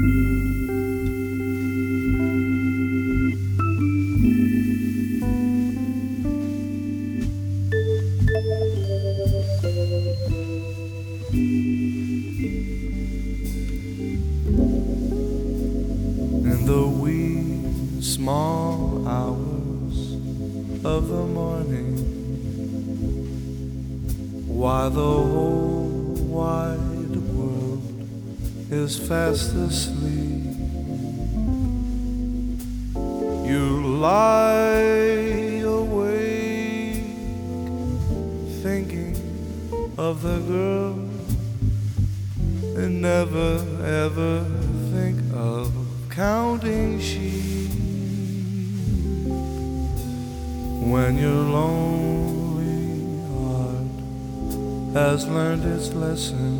In the wee small hours of the morning, while the whole wide world is fast asleep, you lie awake thinking of the girl and never ever think of counting sheep. When your lonely heart has learned its lesson,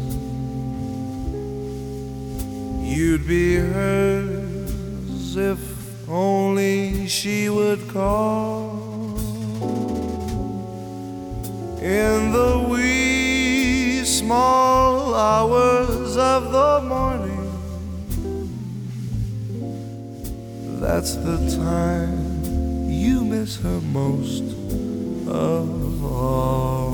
you'd be hers if only she would call. In the wee small hours of the morning, that's the time you miss her most of all.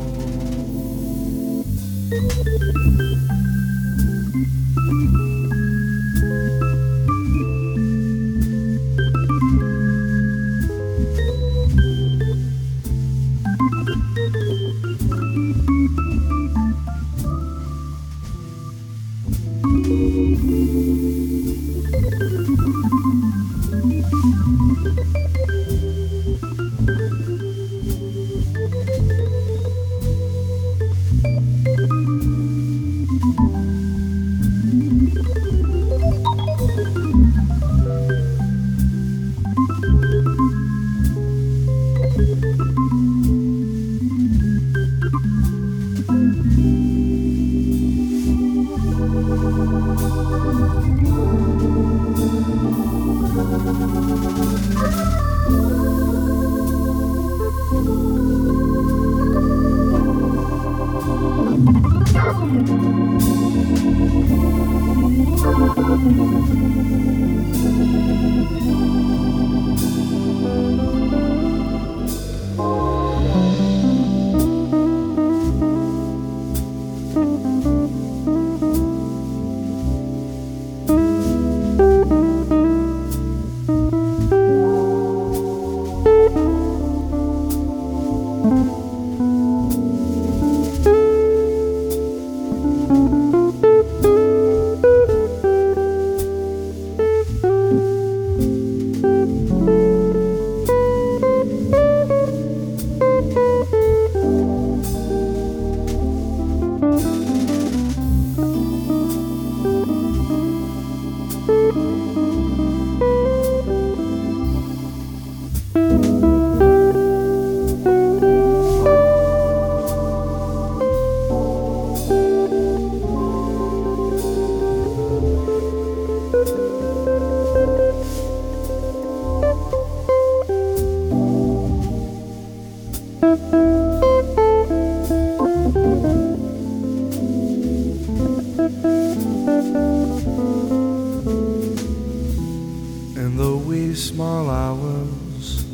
In the wee small hours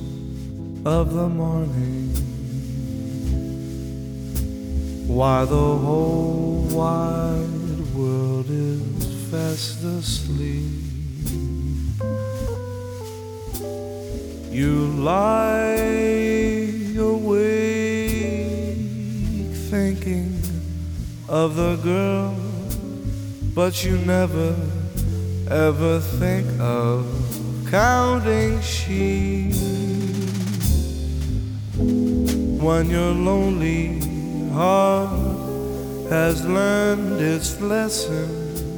of the morning, while the whole wide world is fast asleep, you lie awake thinking of the girl, but you never ever think of counting sheep. When your lonely heart has learned its lesson,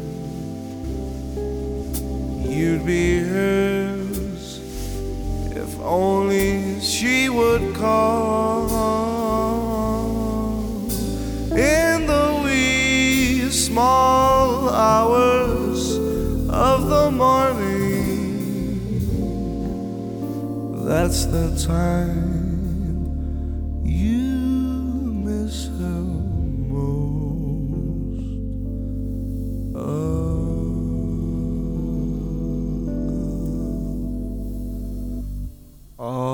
you'd be hers if only she would call. In the wee small hours of the morning, that's the time you miss her most of all